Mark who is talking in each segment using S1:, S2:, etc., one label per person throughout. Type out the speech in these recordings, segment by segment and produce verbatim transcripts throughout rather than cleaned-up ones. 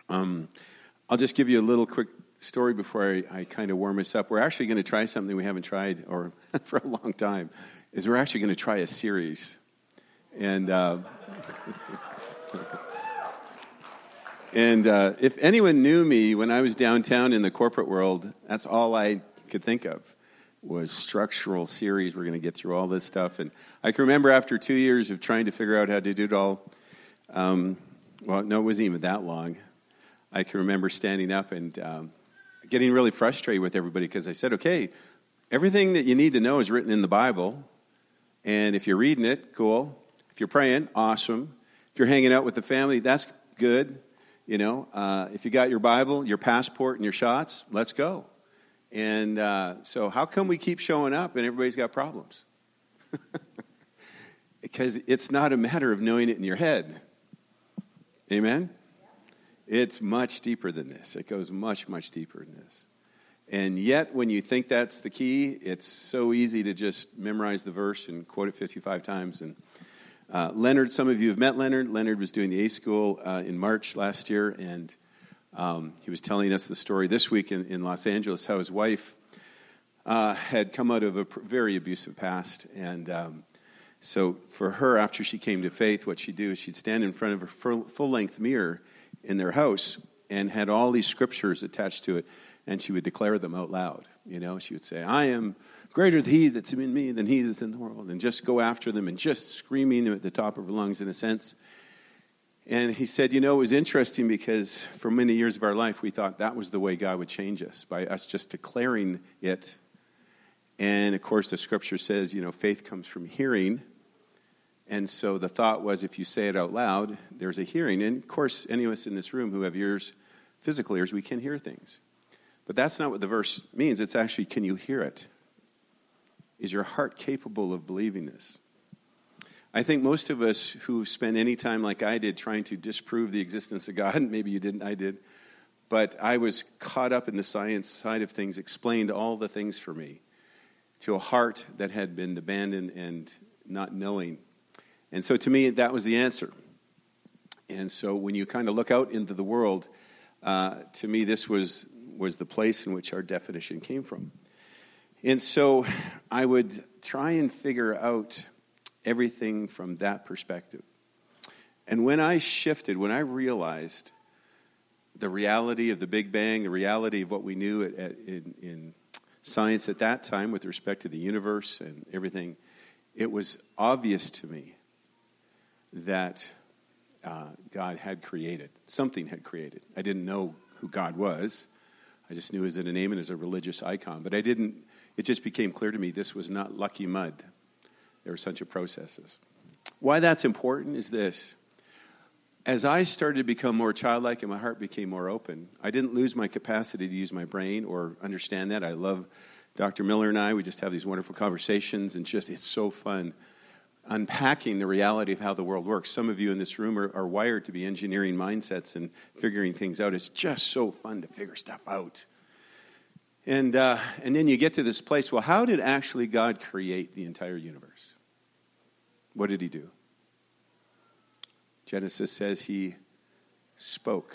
S1: Um, I'll just give you a little quick story before I, I kind of warm us up. We're actually going to try something we haven't tried or for a long time. Is we're actually going to try a series, and uh, and uh, if anyone knew me when I was downtown in the corporate world, that's all I could think of was structural series. We're going to get through all this stuff, and I can remember after two years of trying to figure out how to do it all. Um, well, no, it wasn't even that long. I can remember standing up and um, getting really frustrated with everybody because I said, okay, everything that you need to know is written in the Bible, and if you're reading it, cool. If you're praying, awesome. If you're hanging out with the family, that's good. You know, uh, if you got your Bible, your passport, and your shots, let's go. And uh, so how come we keep showing up and everybody's got problems? Because it's not a matter of knowing it in your head. Amen? It's much deeper than this. It goes much, much deeper than this. And yet, when you think that's the key, it's so easy to just memorize the verse and quote it fifty-five times. And uh, Leonard, some of you have met Leonard. Leonard was doing the A School uh, in March last year, and um, he was telling us the story this week in, in Los Angeles, how his wife uh, had come out of a very abusive past. And um, so for her, after she came to faith, what she'd do is she'd stand in front of her full-length mirror in their house and had all these scriptures attached to it, and she would declare them out loud. You know, she would say, I am greater than he that's in me than he that's in the world, and just go after them and just screaming them at the top of her lungs in a sense. And he said, you know, it was interesting because for many years of our life, we thought that was the way God would change us, by us just declaring it. And, of course, the scripture says, you know, faith comes from hearing. And so the thought was, if you say it out loud, there's a hearing. And, of course, any of us in this room who have ears, physical ears, we can hear things. But that's not what the verse means. It's actually, can you hear it? Is your heart capable of believing this? I think most of us who spent any time like I did trying to disprove the existence of God, maybe you didn't, I did, but I was caught up in the science side of things, explained all the things for me to a heart that had been abandoned and not knowing. And so to me, that was the answer. And so when you kind of look out into the world, uh, to me, this was, was the place in which our definition came from. And so I would try and figure out everything from that perspective. And when I shifted, when I realized the reality of the Big Bang, the reality of what we knew at, at, in, in science at that time with respect to the universe and everything, it was obvious to me that uh, God had created. Something had created. I didn't know who God was. I just knew as a name and as a religious icon. But I didn't, it just became clear to me this was not lucky mud. There were such a processes. Why that's important is this. As I started to become more childlike and my heart became more open, I didn't lose my capacity to use my brain or understand that. I love Doctor Miller and I. We just have these wonderful conversations, and just it's so fun unpacking the reality of how the world works. Some of you in this room are, are wired to be engineering mindsets and figuring things out. It's just so fun to figure stuff out. And uh, and then you get to this place, well, how did actually God create the entire universe? What did he do? Genesis says he spoke.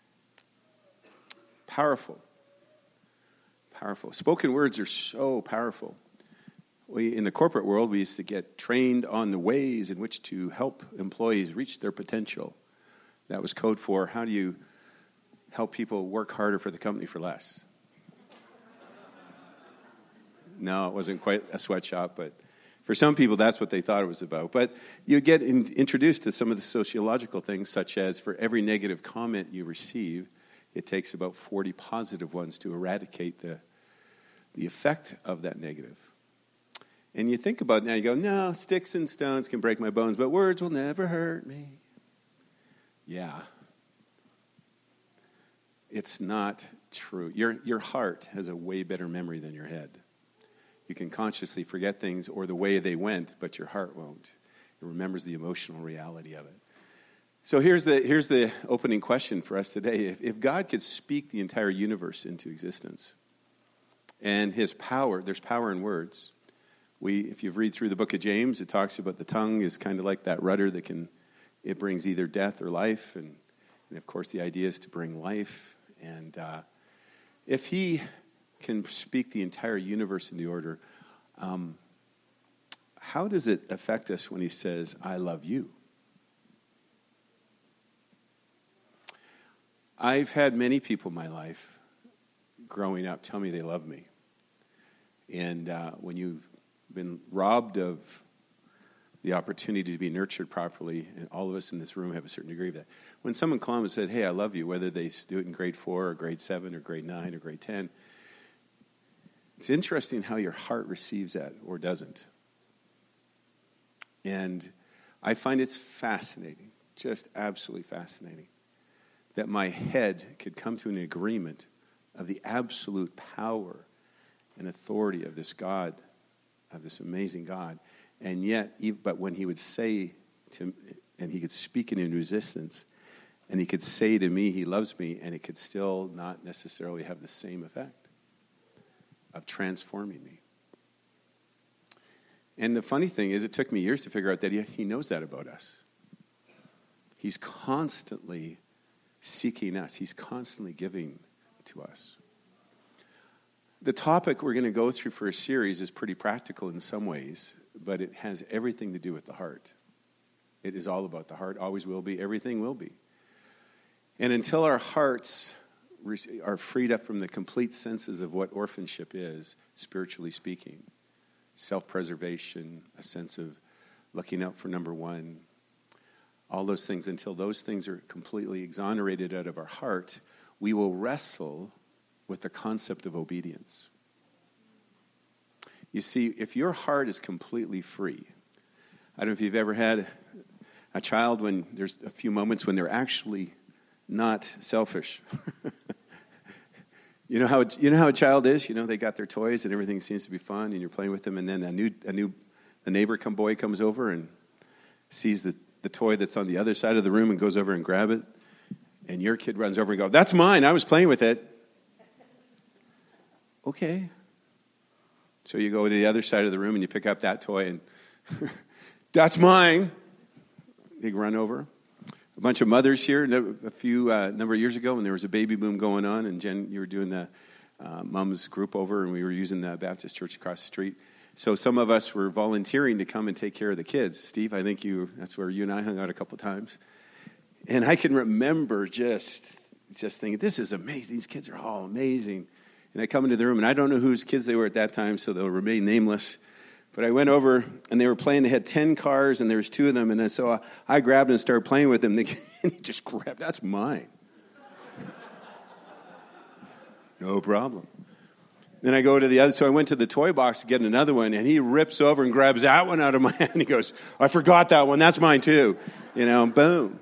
S1: Powerful. Powerful. Spoken words are so powerful. We, in the corporate world, we used to get trained on the ways in which to help employees reach their potential. That was code for how do you help people work harder for the company for less? No, it wasn't quite a sweatshop, but for some people, that's what they thought it was about. But you get in, introduced to some of the sociological things, such as for every negative comment you receive, it takes about forty positive ones to eradicate the, the effect of that negative. And you think about it now, you go, no, sticks and stones can break my bones, but words will never hurt me. Yeah. It's not true. Your, your heart has a way better memory than your head. You can consciously forget things or the way they went, but your heart won't. It remembers the emotional reality of it. So here's the here's the opening question for us today. If, if God could speak the entire universe into existence, and his power, there's power in words. We, if you've read through the book of James, it talks about the tongue is kind of like that rudder that can, it brings either death or life. And And of course, the idea is to bring life. And uh, if he can speak the entire universe into order, um, how does it affect us when he says, I love you? I've had many people in my life growing up tell me they love me. And uh, when you've been robbed of the opportunity to be nurtured properly, and all of us in this room have a certain degree of that. When someone called and said, hey, I love you, whether they do it in grade four or grade seven or grade nine or grade ten, it's interesting how your heart receives that or doesn't. And I find it's fascinating, just absolutely fascinating, that my head could come to an agreement of the absolute power and authority of this God, of this amazing God. And yet, but when he would say to, and he could speak it in resistance, and he could say to me, he loves me, and it could still not necessarily have the same effect of transforming me. And the funny thing is, it took me years to figure out that he, he knows that about us. He's constantly seeking us. He's constantly giving to us. The topic we're going to go through for a series is pretty practical in some ways, but it has everything to do with the heart. It is all about the heart, always will be, everything will be. And until our hearts are freed up from the complete senses of what orphanship is, spiritually speaking, self-preservation, a sense of looking out for number one, all those things, until those things are completely exonerated out of our heart, we will wrestle with the concept of obedience. You see, if your heart is completely free, I don't know if you've ever had a child when there's a few moments when they're actually not selfish. You know how you know how a child is. You know they got their toys and everything seems to be fun, and you're playing with them, and then a new a new a neighbor come boy comes over and sees the, the toy that's on the other side of the room and goes over and grab it, and your kid runs over and goes, "That's mine. I was playing with it." Okay. So you go to the other side of the room and you pick up that toy and that's mine. They run over. A bunch of mothers here a few uh, number of years ago when there was a baby boom going on, and Jen, you were doing the uh, mom's group over, and we were using the Baptist church across the street. So some of us were volunteering to come and take care of the kids. Steve, I think you that's where you and I hung out a couple times. And I can remember just just thinking, this is amazing. These kids are all amazing. And I come into the room, and I don't know whose kids they were at that time, so they'll remain nameless. But I went over, and they were playing. They had ten cars, and there was two of them. And then so I grabbed and started playing with them. And he just grabbed, that's mine. No problem. Then I go to the other, so I went to the toy box to get another one, and he rips over and grabs that one out of my hand. He goes, I forgot that one. That's mine too. You know, boom.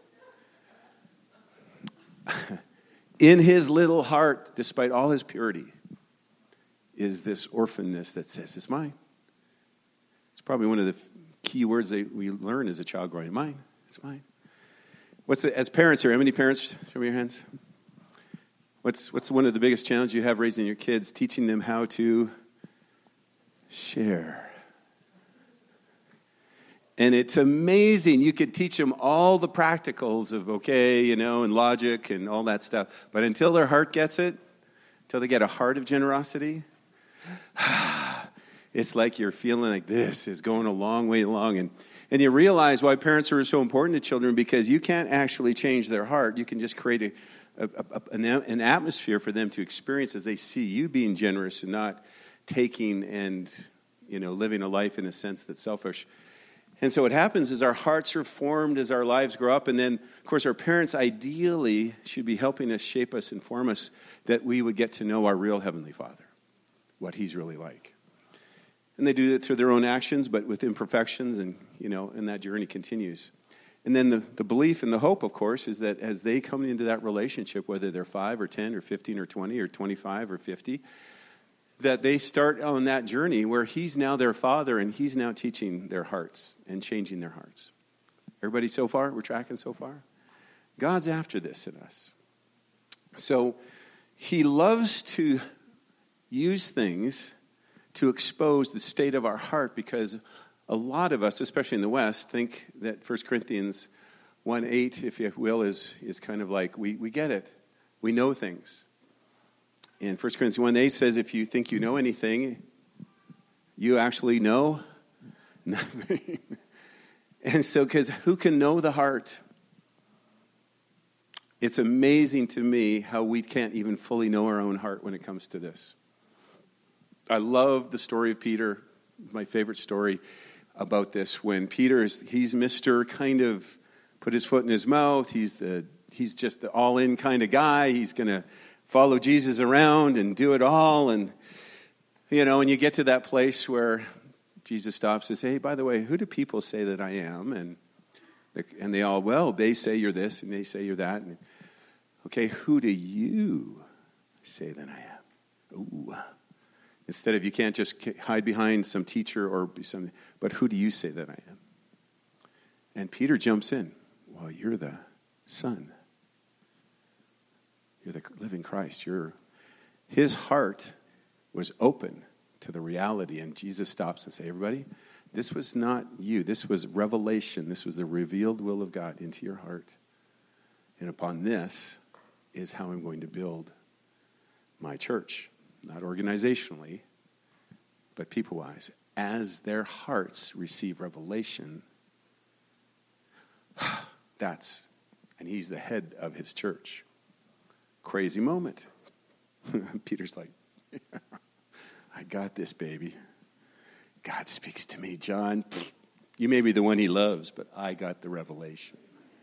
S1: In his little heart, despite all his purity, is this orphanness that says, it's mine. It's probably one of the key words that we learn as a child growing up. Mine. It's mine. What's the, as parents here, how many parents? Show me your hands. What's what's one of the biggest challenges you have raising your kids? Teaching them how to share. And it's amazing. You could teach them all the practicals of, okay, you know, and logic and all that stuff. But until their heart gets it, until they get a heart of generosity, it's like you're feeling like this is going a long way along. And, and you realize why parents are so important to children, because you can't actually change their heart. You can just create a, a, a, an, an atmosphere for them to experience as they see you being generous and not taking and, you know, living a life in a sense that's selfish. And so what happens is our hearts are formed as our lives grow up. And then, of course, our parents ideally should be helping us, shape us, inform us that we would get to know our real Heavenly Father, what He's really like. And they do that through their own actions, but with imperfections, and, you know, and that journey continues. And then the, the belief and the hope, of course, is that as they come into that relationship, whether they're five or ten or fifteen or twenty or twenty-five or fifty, that they start on that journey where He's now their Father and He's now teaching their hearts and changing their hearts. Everybody so far? We're tracking so far? God's after this in us. So He loves to use things to expose the state of our heart, because a lot of us, especially in the West, think that First Corinthians one eight, if you will, is, is kind of like, we, we get it. We know things. And First Corinthians one eight says, if you think you know anything, you actually know nothing. And so, because who can know the heart? It's amazing to me how we can't even fully know our own heart when it comes to this. I love the story of Peter, my favorite story about this. When Peter is, he's Mister kind of put his foot in his mouth. He's the he's just the all-in kind of guy. He's going to follow Jesus around and do it all. And, you know, and you get to that place where Jesus stops and says, hey, by the way, who do people say that I am? And and they all, well, they say you're this and they say you're that. And, okay, who do you say that I am? Ooh. Instead of, you can't just hide behind some teacher or something, but who do you say that I am? And Peter jumps in. Well, you're the Son. You're the living Christ. You're, his heart was open to the reality. And Jesus stops and says, everybody, this was not you. This was revelation. This was the revealed will of God into your heart. And upon this is how I'm going to build my church. Not organizationally, but people-wise. As their hearts receive revelation, that's, and he's the head of his church. Crazy moment. Peter's like, I got this, baby. God speaks to me, John. You may be the one he loves, but I got the revelation.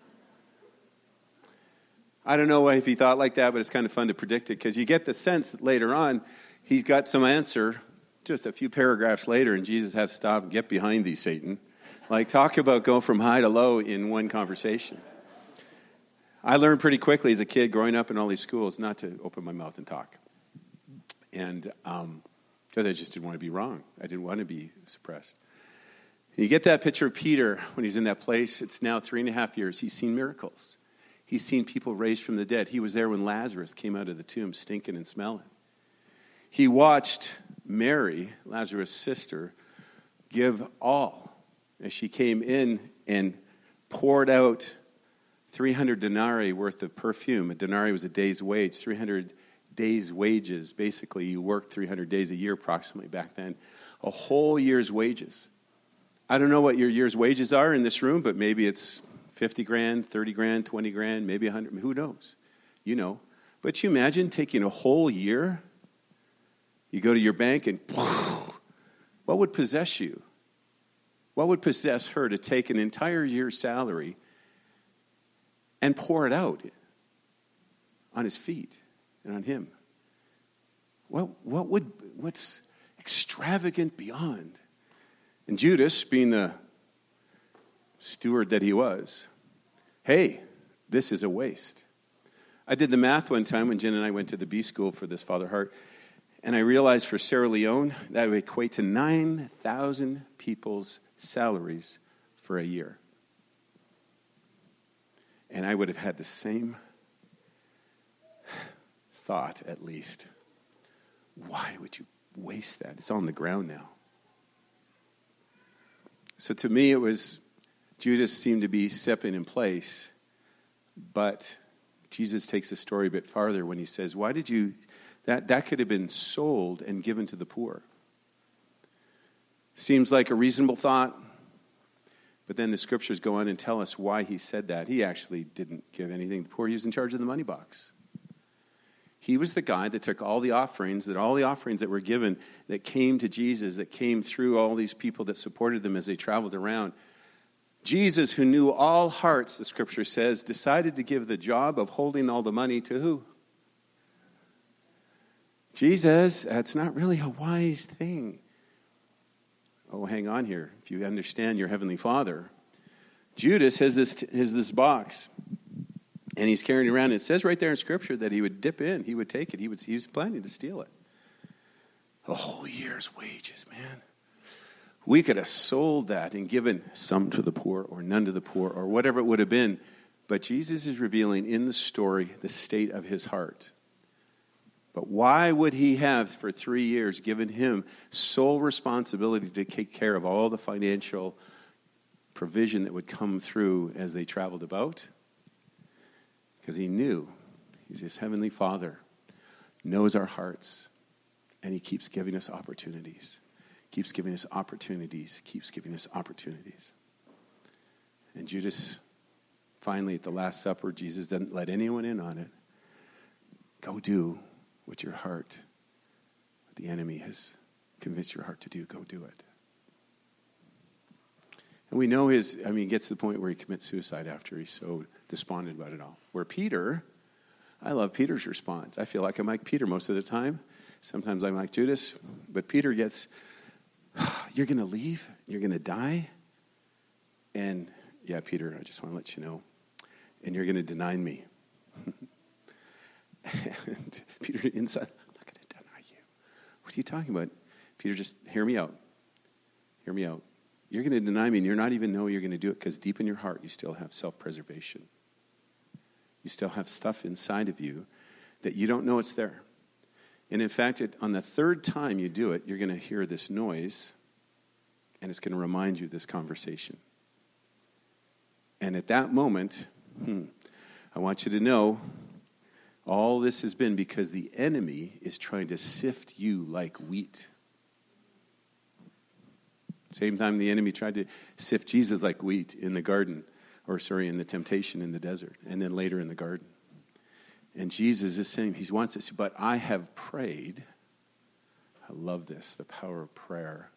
S1: I don't know if he thought like that, but it's kind of fun to predict it, because you get the sense that later on he's got some answer just a few paragraphs later, and Jesus has to stop and get behind thee, Satan. Like, talk about go from high to low in one conversation. I learned pretty quickly as a kid growing up in all these schools not to open my mouth and talk. And um, because I just didn't want to be wrong. I didn't want to be suppressed. And you get that picture of Peter when he's in that place. It's now three and a half years. He's seen miracles. He's seen people raised from the dead. He was there when Lazarus came out of the tomb stinking and smelling. He watched Mary, Lazarus' sister, give all as she came in and poured out three hundred denarii worth of perfume. A denarii was a day's wage, three hundred days' wages. Basically, you worked three hundred days a year approximately back then. A whole year's wages. I don't know what your year's wages are in this room, but maybe it's fifty grand, thirty grand, twenty grand, maybe one hundred. Who knows? You know. But you imagine taking a whole year. You go to your bank and what would possess you? What would possess her to take an entire year's salary and pour it out on his feet and on him? What, what would, what's extravagant beyond? And Judas, being the steward that he was, hey, this is a waste. I did the math one time when Jen and I went to the B school for this Father Heart, and I realized for Sierra Leone, that would equate to nine thousand people's salaries for a year. And I would have had the same thought, at least. Why would you waste that? It's on the ground now. So to me, it was, Judas seemed to be stepping in place, but Jesus takes the story a bit farther when he says, why did you, that, that could have been sold and given to the poor. Seems like a reasonable thought, but then the scriptures go on and tell us why he said that. He actually didn't give anything to the poor. He was in charge of the money box. He was the guy that took all the offerings, that all the offerings that were given, that came to Jesus, that came through all these people that supported them as they traveled around. Jesus, who knew all hearts, the scripture says, decided to give the job of holding all the money to who? Jesus. That's not really a wise thing. Oh, hang on here. If you understand your heavenly Father, Judas has this has this box, and he's carrying it around. It says right there in Scripture that he would dip in, he would take it, he would he was planning to steal it. A whole year's wages, man. We could have sold that and given some to the poor or none to the poor or whatever it would have been. But Jesus is revealing in the story the state of his heart. But why would he have, for three years, given him sole responsibility to take care of all the financial provision that would come through as they traveled about, because he knew he's his heavenly Father, knows our hearts, and he keeps giving us opportunities, keeps giving us opportunities, keeps giving us opportunities. And Judas, finally at the Last Supper, Jesus doesn't let anyone in on it. Go do what your heart, what the enemy has convinced your heart to do. Go do it. And we know his, I mean, he gets to the point where he commits suicide after he's so despondent about it all. Where Peter, I love Peter's response. I feel like I'm like Peter most of the time. Sometimes I'm like Judas. But Peter gets, you're going to leave? You're going to die? And, yeah, Peter, I just want to let you know. And you're going to deny me. And Peter inside, I'm not going to deny you. What are you talking about? Peter, just hear me out. Hear me out. You're going to deny me, and you're not even know you're going to do it, because deep in your heart, you still have self-preservation. You still have stuff inside of you that you don't know it's there. And in fact, it, on the third time you do it, you're going to hear this noise, and it's going to remind you of this conversation. And at that moment, hmm, I want you to know, all this has been because the enemy is trying to sift you like wheat. Same time the enemy tried to sift Jesus like wheat in the garden, or sorry, in the temptation in the desert, and then later in the garden. And Jesus is saying, he wants this, but I have prayed. I love this, the power of prayer,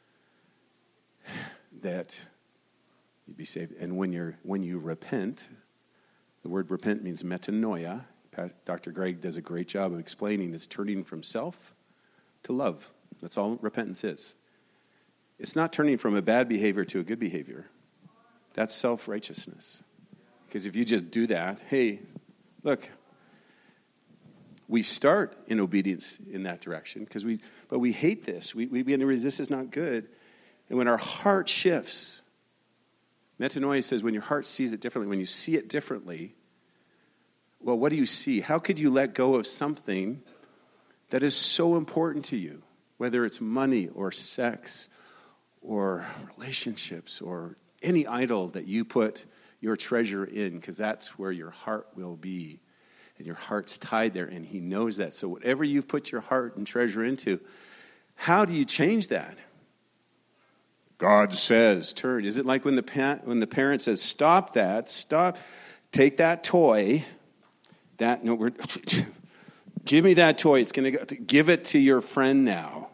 S1: that you'd be saved. And when you're when you repent, the word repent means metanoia. Doctor Greg does a great job of explaining this, turning from self to love. That's all repentance is. It's not turning from a bad behavior to a good behavior. That's self-righteousness. Because if you just do that, hey, look, we start in obedience in that direction, because we, but we hate this. We, we begin to resist. This is not good. And when our heart shifts, metanoia says when your heart sees it differently, when you see it differently, well, what do you see? How could you let go of something that is so important to you, whether it's money or sex or relationships or any idol that you put your treasure in, because that's where your heart will be. And your heart's tied there, and he knows that. So whatever you've put your heart and treasure into, how do you change that? God says, turn. Is it like when the pa- when the parent says, stop that, stop, take that toy, that, no, we're, give me that toy, it's going to go, give it to your friend now.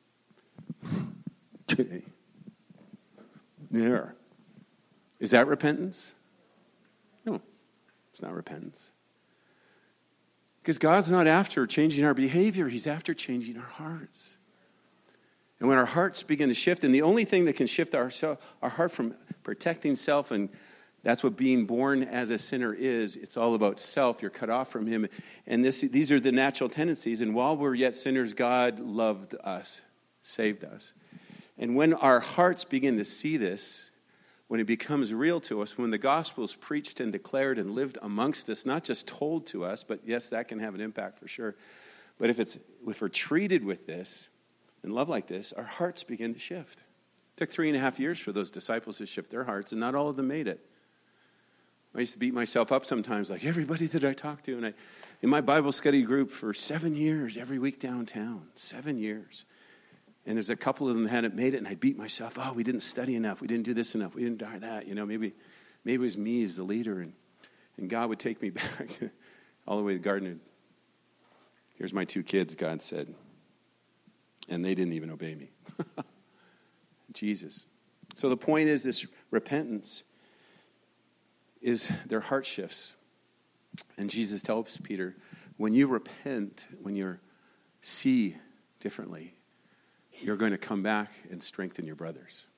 S1: Okay. There. Is that repentance? No, it's not repentance. Because God's not after changing our behavior. He's after changing our hearts. And when our hearts begin to shift, and the only thing that can shift our, our heart from protecting self, and that's what being born as a sinner is, it's all about self. You're cut off from him. And this, these are the natural tendencies. And while we're yet sinners, God loved us, saved us. And when our hearts begin to see this, when it becomes real to us, when the gospel is preached and declared and lived amongst us, not just told to us, but yes, that can have an impact for sure. But if it's if we're treated with this and love like this, our hearts begin to shift. It took three and a half years for those disciples to shift their hearts, and not all of them made it. I used to beat myself up sometimes, like everybody that I talked to, and I, in my Bible study group for seven years, every week downtown, seven years. And there's a couple of them that hadn't made it, and I beat myself. Oh, we didn't study enough. We didn't do this enough. We didn't do that. You know, maybe maybe it was me as the leader, and, and God would take me back all the way to the garden. Here's my two kids, God said. And they didn't even obey me. Jesus. So the point is, this repentance is their heart shifts. And Jesus tells Peter, when you repent, when you see differently, you're going to come back and strengthen your brothers.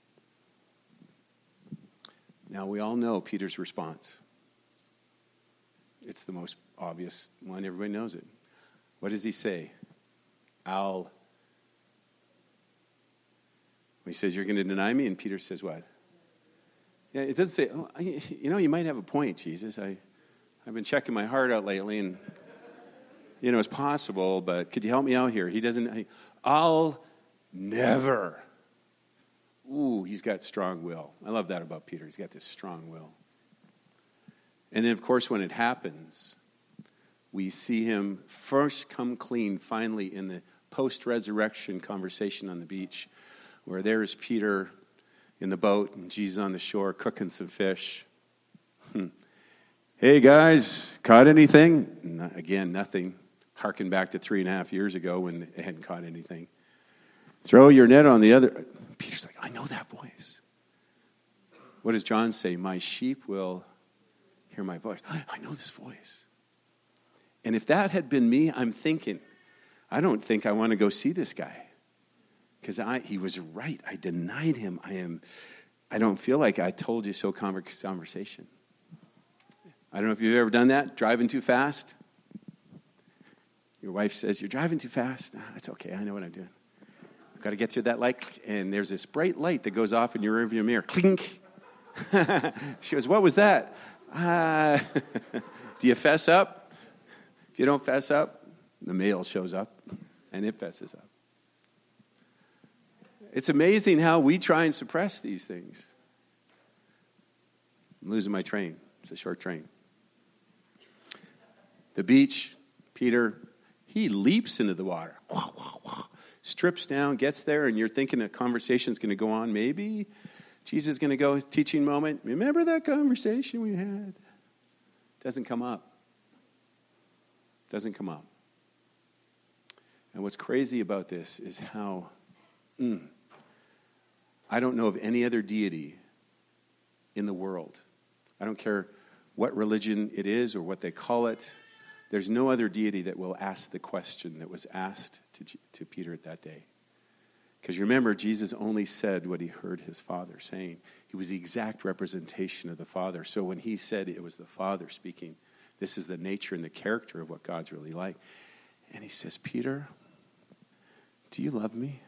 S1: Now, we all know Peter's response. It's the most obvious one. Everybody knows it. What does he say? I'll. He says, you're going to deny me? And Peter says what? Yeah, it doesn't say, oh, you know, you might have a point, Jesus. I, I've been checking my heart out lately, and, you know, it's possible, but could you help me out here? He doesn't, I'll never. ooh, he's got strong will. I love that about Peter. He's got this strong will. And then, of course, when it happens, we see him first come clean, finally, in the post-resurrection conversation on the beach, where there's Peter in the boat and Jesus on the shore cooking some fish. Hmm. Hey, guys, caught anything? No, again, nothing. Harken back to three and a half years ago when they hadn't caught anything. Throw your net on the other. Peter's like, I know that voice. What does John say? My sheep will hear my voice. I know this voice. And if that had been me, I'm thinking, I don't think I want to go see this guy. Because I he was right. I denied him. I am. I don't feel like I told you so conversation. I don't know if you've ever done that, driving too fast. Your wife says, you're driving too fast. Ah, it's okay, I know what I'm doing. I've got to get to that light, and there's this bright light that goes off in your rearview mirror. Clink. She goes, what was that? Uh, do you fess up? If you don't fess up, the male shows up, and it fesses up. It's amazing how we try and suppress these things. I'm losing my train. It's a short train. The beach, Peter, he leaps into the water. Wah, wah, wah. Strips down, gets there, and you're thinking a conversation's going to go on. Maybe Jesus is going to go, his teaching moment. Remember that conversation we had? Doesn't come up. Doesn't come up. And what's crazy about this is how mm, I don't know of any other deity in the world. I don't care what religion it is or what they call it. There's no other deity that will ask the question that was asked to, to Peter at that day. Because remember, Jesus only said what he heard his Father saying. He was the exact representation of the Father. So when he said it was the Father speaking, this is the nature and the character of what God's really like. And he says, Peter, do you love me?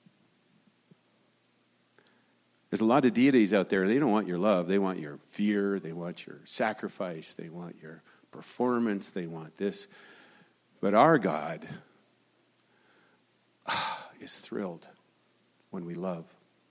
S1: There's a lot of deities out there. They don't want your love. They want your fear. They want your sacrifice. They want your performance. They want this. But our God ah, is thrilled when we love.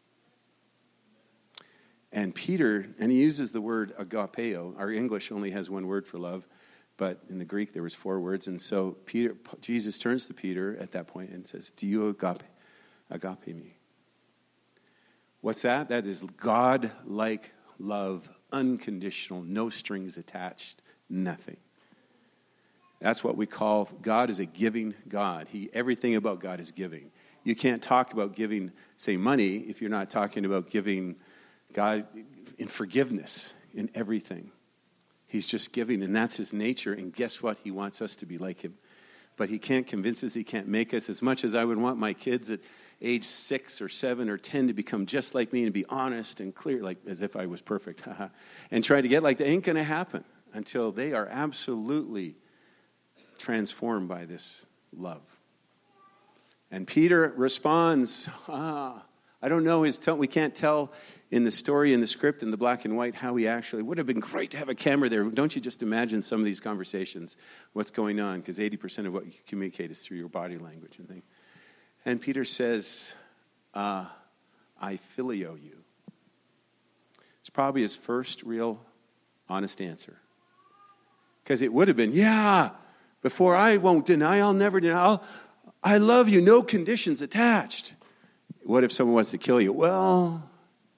S1: And Peter, and he uses the word agapeo. Our English only has one word for love, but in the Greek there was four words. And so Peter, Jesus turns to Peter at that point and says, do you agape, agape me? What's that? That is God-like love, unconditional, no strings attached, nothing. That's what we call, God is a giving God. He, everything about God is giving. You can't talk about giving, say, money if you're not talking about giving God in forgiveness in everything. He's just giving, and that's his nature, and guess what? He wants us to be like him. But he can't convince us, he can't make us. As much as I would want my kids at age six or seven or ten to become just like me and be honest and clear, like as if I was perfect, and try to get like that, ain't going to happen until they are absolutely transformed by this love. And Peter responds, ah, I don't know his tone. We can't tell in the story, in the script, in the black and white, how he actually, would have been great to have a camera there. Don't you just imagine some of these conversations, what's going on? Because eighty percent of what you communicate is through your body language and things. And Peter says, uh, I phileo you. It's probably his first real honest answer. Because it would have been, yeah, before I won't deny, I'll never deny. I'll, I love you, no conditions attached. What if someone wants to kill you? Well,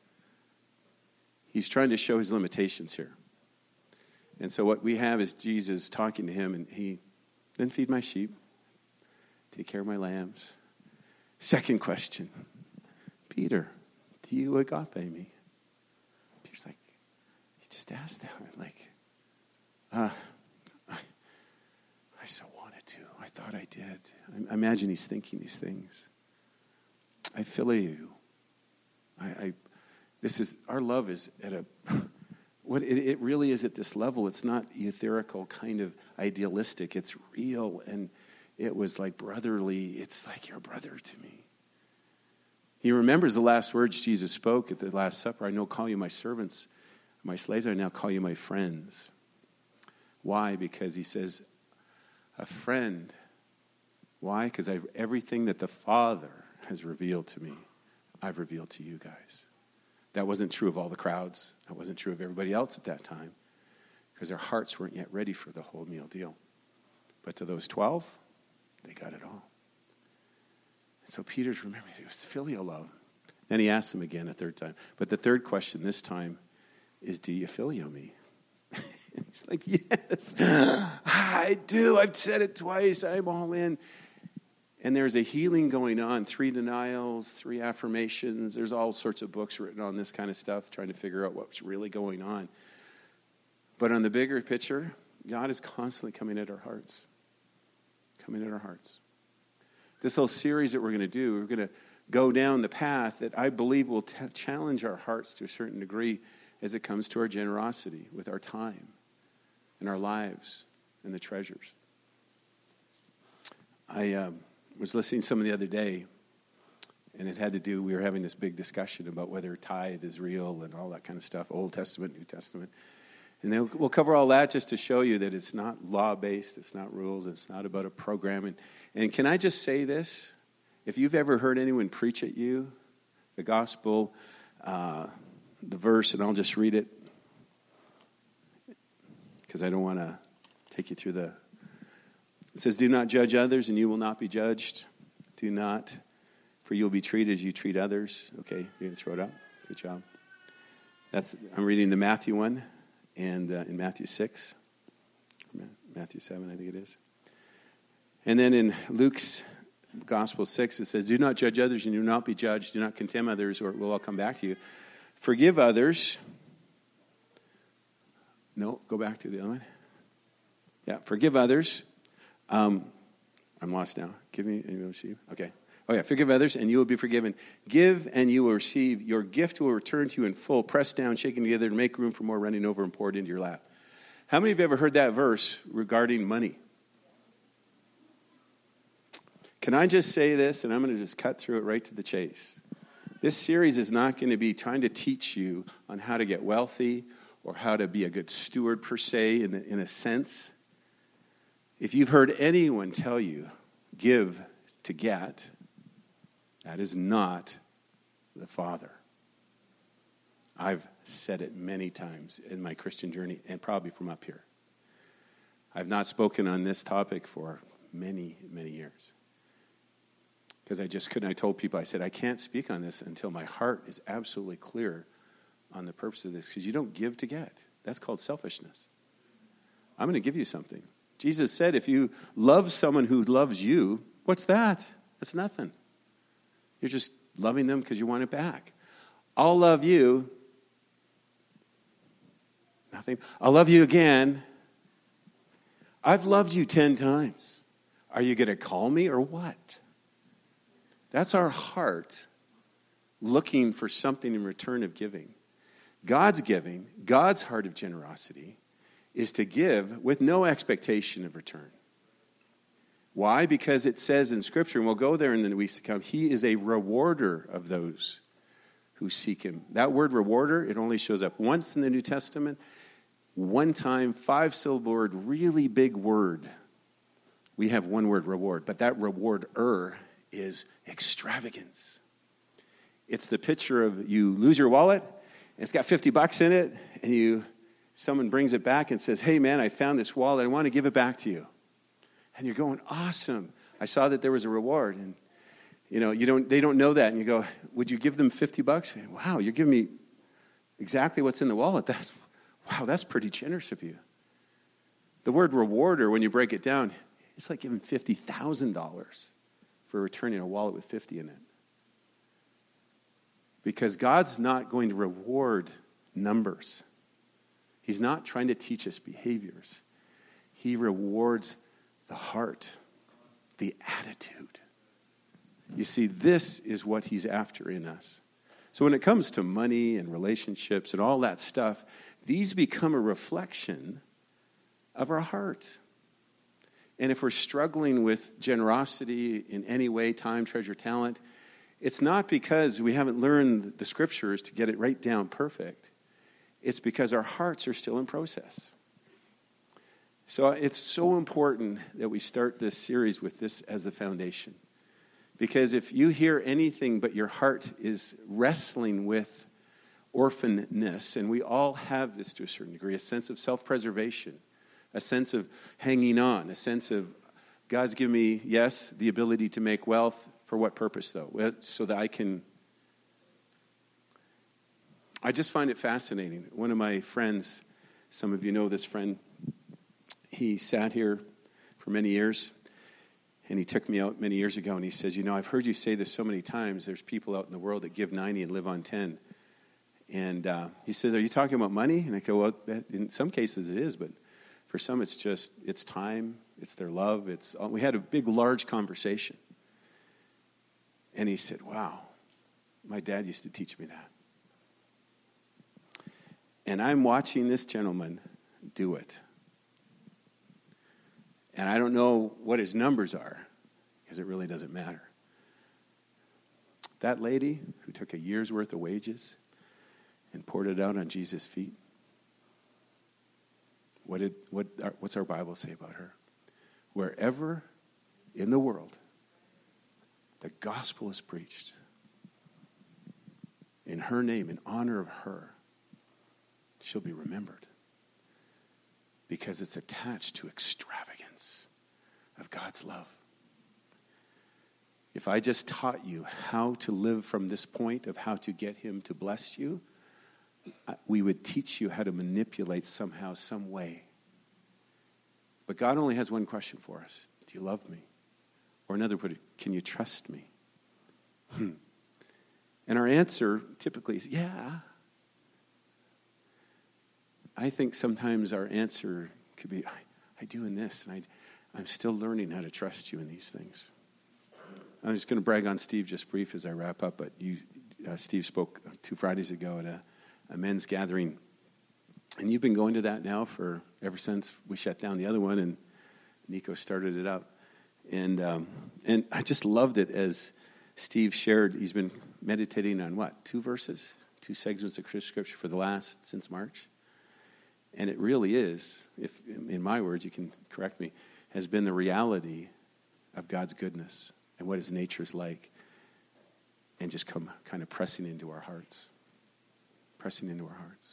S1: he's trying to show his limitations here. And so what we have is Jesus talking to him, and he, then feed my sheep, take care of my lambs. Second question, Peter, do you agape me? Peter's like, he just asked that. Like, uh, I, I so wanted to. I thought I did. I, I imagine he's thinking these things. I phileo you. I, I, this is, our love is at a, what it, it really is at this level. It's not etherical, kind of idealistic. It's real, and it was like brotherly. It's like you're a brother to me. He remembers the last words Jesus spoke at the Last Supper. I now call you my servants, my slaves. I now call you my friends. Why? Because he says, a friend. Why? Because I've everything that the Father has revealed to me. I've revealed to you guys. That wasn't true of all the crowds. That wasn't true of everybody else at that time, because their hearts weren't yet ready for the whole meal deal. But to those twelve, they got it all. And so Peter's remembering, it was filial love. Then he asked him again a third time. But the third question this time is, do you filio me? And he's like, yes, I do. I've said it twice. I'm all in. And there's a healing going on, three denials, three affirmations. There's all sorts of books written on this kind of stuff, trying to figure out what's really going on. But on the bigger picture, God is constantly coming at our hearts. Coming at our hearts. This whole series that we're going to do, we're going to go down the path that I believe will t- challenge our hearts to a certain degree as it comes to our generosity with our time and our lives and the treasures. I um, was listening to some the other day, and it had to do, we were having this big discussion about whether tithe is real and all that kind of stuff, Old Testament, New Testament. And then we'll cover all that just to show you that it's not law-based, it's not rules, it's not about a program. And, and can I just say this? If you've ever heard anyone preach at you, the gospel, uh, the verse, and I'll just read it, because I don't want to take you through the... It says, do not judge others, and you will not be judged. Do not, for you will be treated as you treat others. Okay, you're going to throw it up? Good job. That's I'm reading the Matthew one. And uh, in Matthew six, Matthew seven, I think it is. And then in Luke's Gospel six, it says, do not judge others and do not be judged. Do not condemn others, or it will all come back to you. Forgive others. No, go back to the other one. Yeah, forgive others. Um, I'm lost now. Give me, and you will receive. Okay. Oh yeah, forgive others and you will be forgiven. Give and you will receive. Your gift will return to you in full, pressed down, shaken together, to make room for more, running over and poured into your lap. How many of you have ever heard that verse regarding money? Can I just say this, and I'm going to just cut through it right to the chase. This series is not going to be trying to teach you on how to get wealthy or how to be a good steward per se, in a, in a sense. If you've heard anyone tell you, give to get, that is not the Father. I've said it many times in my Christian journey, and probably from up here. I've not spoken on this topic for many, many years. Because I just couldn't. I told people, I said, I can't speak on this until my heart is absolutely clear on the purpose of this. Because you don't give to get. That's called selfishness. I'm going to give you something. Jesus said, if you love someone who loves you, what's that? That's nothing. You're just loving them because you want it back. I'll love you. Nothing. I'll love you again. I've loved you ten times. Are you going to call me or what? That's our heart looking for something in return of giving. God's giving, God's heart of generosity, is to give with no expectation of return. Why? Because it says in Scripture, and we'll go there in the weeks to come, He is a rewarder of those who seek Him. That word rewarder, it only shows up once in the New Testament. One time, five-syllable word, really big word. We have one word, reward, but that rewarder is extravagance. It's the picture of you lose your wallet, and it's got fifty bucks in it, and you someone brings it back and says, hey man, I found this wallet, I want to give it back to you. And you're going, awesome. I saw that there was a reward. And you know, you don't they don't know that. And you go, would you give them fifty bucks? And, wow, you're giving me exactly what's in the wallet. That's wow, that's pretty generous of you. The word rewarder, when you break it down, it's like giving fifty thousand dollars for returning a wallet with fifty in it. Because God's not going to reward numbers. He's not trying to teach us behaviors. He rewards the heart, the attitude. You see, this is what He's after in us. So when it comes to money and relationships and all that stuff, these become a reflection of our heart. And if we're struggling with generosity in any way, time, treasure, talent, it's not because we haven't learned the Scriptures to get it right down perfect. It's because our hearts are still in process. So it's so important that we start this series with this as the foundation. Because if you hear anything but your heart is wrestling with orphanness, and we all have this to a certain degree, a sense of self-preservation, a sense of hanging on, a sense of God's given me, yes, the ability to make wealth. For what purpose, though? Well, so that I can... I just find it fascinating. One of my friends, some of you know this friend, he sat here for many years, and he took me out many years ago, and he says, you know, I've heard you say this so many times. There's people out in the world that give ninety and live on ten. And uh, he says, are you talking about money? And I go, well, in some cases it is, but for some it's just, it's time, it's their love. It's. We had a big, large conversation. And he said, wow, my dad used to teach me that. And I'm watching this gentleman do it. And I don't know what his numbers are, because it really doesn't matter. That lady who took a year's worth of wages and poured it out on Jesus' feet, what did what what's our Bible say about her? Wherever in the world the gospel is preached, in her name, in honor of her, she'll be remembered. Because it's attached to extravagance of God's love. If I just taught you how to live from this point of how to get him to bless you, we would teach you how to manipulate somehow, some way. But God only has one question for us. Do you love me? Or another word, can you trust me? Hmm. And our answer typically is, yeah. I think sometimes our answer could be, I, I do in this, and I, I'm still learning how to trust you in these things. I'm just going to brag on Steve just brief as I wrap up, but you, uh, Steve spoke two Fridays ago at a, a men's gathering, and you've been going to that now for ever since we shut down the other one, and Nico started it up. And um, and I just loved it as Steve shared. He's been meditating on what? Two verses? Two segments of Scripture for the last, since March? And it really is, if in my words, you can correct me, has been the reality of God's goodness and what his nature is like, and just come kind of pressing into our hearts. Pressing into our hearts.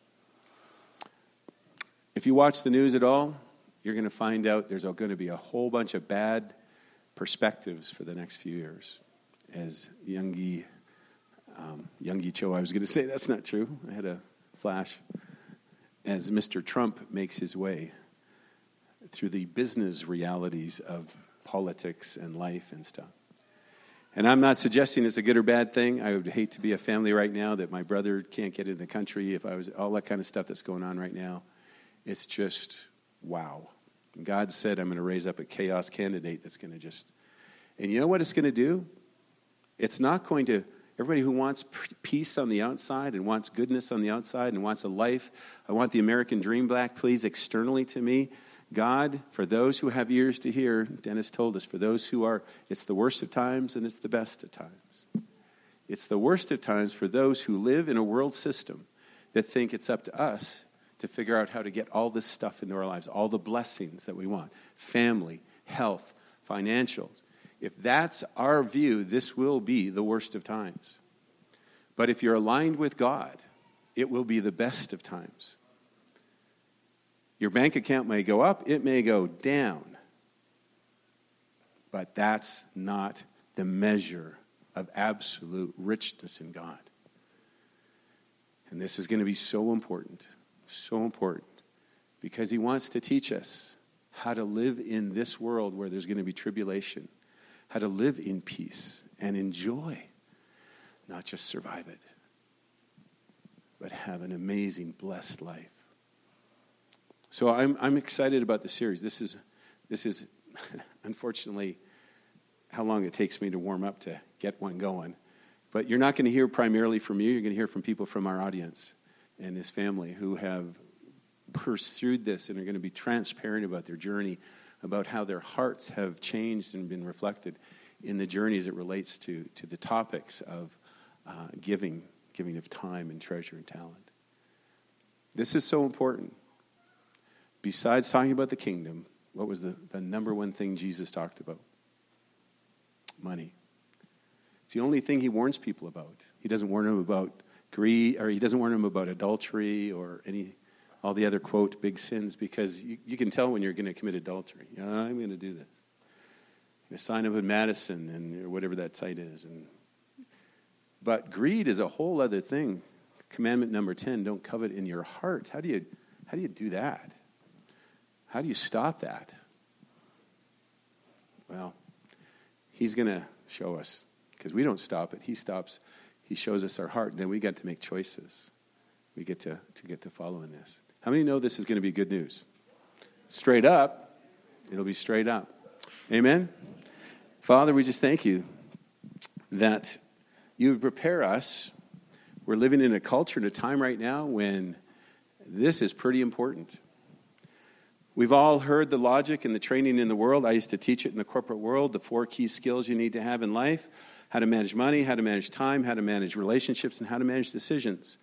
S1: If you watch the news at all, you're going to find out there's going to be a whole bunch of bad perspectives for the next few years. As Youngie, um, Youngie Cho, I was going to say that's not true. I had a flash. As Mister Trump makes his way through the business realities of politics and life and stuff. And I'm not suggesting it's a good or bad thing. I would hate to be a family right now that my brother can't get into the country, if I was, all that kind of stuff that's going on right now. It's just, wow. God said, I'm going to raise up a chaos candidate that's going to just, and you know what it's going to do? It's not going to, everybody who wants peace on the outside and wants goodness on the outside and wants a life, I want the American dream back, please, externally to me. God, for those who have ears to hear, Dennis told us, for those who are, it's the worst of times and it's the best of times. It's the worst of times for those who live in a world system that think it's up to us to figure out how to get all this stuff into our lives, all the blessings that we want, family, health, financials. If that's our view, this will be the worst of times. But if you're aligned with God, it will be the best of times. Your bank account may go up, it may go down. But that's not the measure of absolute richness in God. And this is going to be so important, so important, because he wants to teach us how to live in this world where there's going to be tribulation, how to live in peace and enjoy, not just survive it, but have an amazing, blessed life. So I'm I'm excited about the series. This is this is unfortunately how long it takes me to warm up to get one going. But you're not going to hear primarily from me. You're going to hear from people from our audience and his family who have pursued this and are going to be transparent about their journey, about how their hearts have changed and been reflected in the journey as it relates to, to the topics of uh, giving, giving of time and treasure and talent. This is so important. Besides talking about the kingdom, what was the, the number one thing Jesus talked about? Money. It's the only thing he warns people about. He doesn't warn them about greed, or he doesn't warn them about adultery or any all the other, quote, big sins, because you, you can tell when you're going to commit adultery. Yeah, I'm going to do this. A sign up in Madison and or whatever that site is. And but greed is a whole other thing. Commandment number ten, don't covet in your heart. How do you how do you do that? How do you stop that? Well, he's going to show us, because we don't stop it. He stops. He shows us our heart, and then we get to make choices. We get to, to get to follow in this. How many know this is going to be good news? Straight up. It'll be straight up. Amen? Father, we just thank you that you would prepare us. We're living in a culture and a time right now when this is pretty important. We've all heard the logic and the training in the world. I used to teach it in the corporate world, the four key skills you need to have in life: how to manage money, how to manage time, how to manage relationships, and how to manage decisions.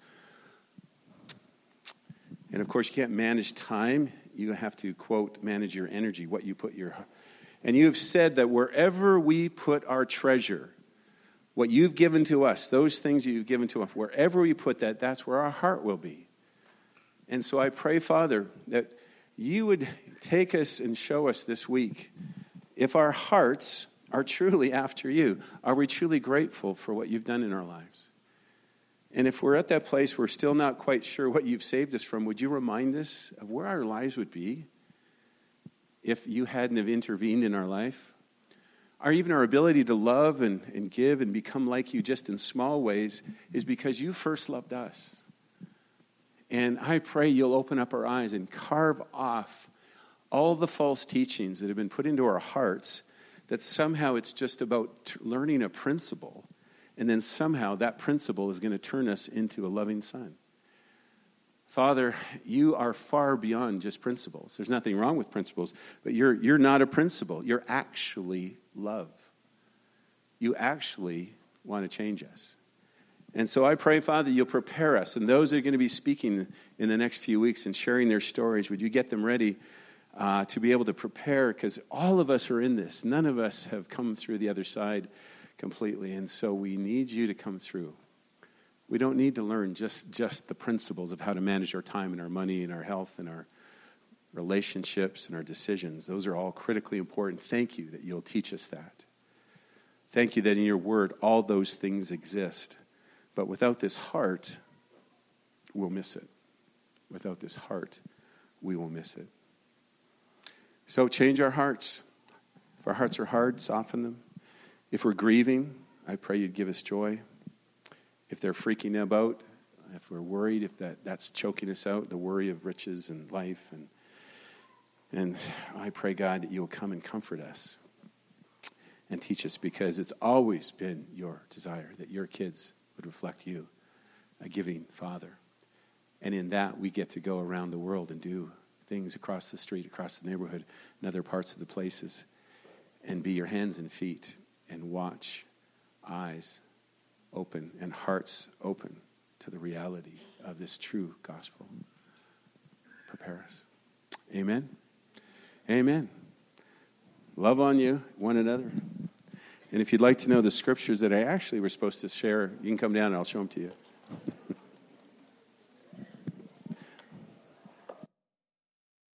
S1: And of course, you can't manage time. You have to, quote, manage your energy, what you put your... And you have said that wherever we put our treasure, what you've given to us, those things you've given to us, wherever we put that, that's where our heart will be. And so I pray, Father, that you would take us and show us this week if our hearts are truly after you. Are we truly grateful for what you've done in our lives? And if we're at that place we're still not quite sure what you've saved us from, would you remind us of where our lives would be if you hadn't have intervened in our life? Or even our ability to love and, and give and become like you just in small ways is because you first loved us. And I pray you'll open up our eyes and carve off all the false teachings that have been put into our hearts, that somehow it's just about t- learning a principle, and then somehow that principle is going to turn us into a loving son. Father, you are far beyond just principles. There's nothing wrong with principles, but you're you're not a principle. You're actually love. You actually want to change us. And so I pray, Father, you'll prepare us. And those that are going to be speaking in the next few weeks and sharing their stories, would you get them ready uh, to be able to prepare? Because all of us are in this. None of us have come through the other side completely. And so we need you to come through. We don't need to learn just, just the principles of how to manage our time and our money and our health and our relationships and our decisions. Those are all critically important. Thank you that you'll teach us that. Thank you that in your word all those things exist. But without this heart, we'll miss it. Without this heart, we will miss it. So change our hearts. If our hearts are hard, soften them. If we're grieving, I pray you'd give us joy. If they're freaking about, if we're worried, if that, that's choking us out, the worry of riches and life. And, and I pray, God, that you'll come and comfort us and teach us, because it's always been your desire that your kids would reflect you, a giving Father. And in that, we get to go around the world and do things across the street, across the neighborhood, and other parts of the places, and be your hands and feet and watch, eyes open and hearts open to the reality of this true gospel. Prepare us. Amen. Amen. Love on you, one another. And if you'd like to know the scriptures that I actually were supposed to share, you can come down and I'll show them to you.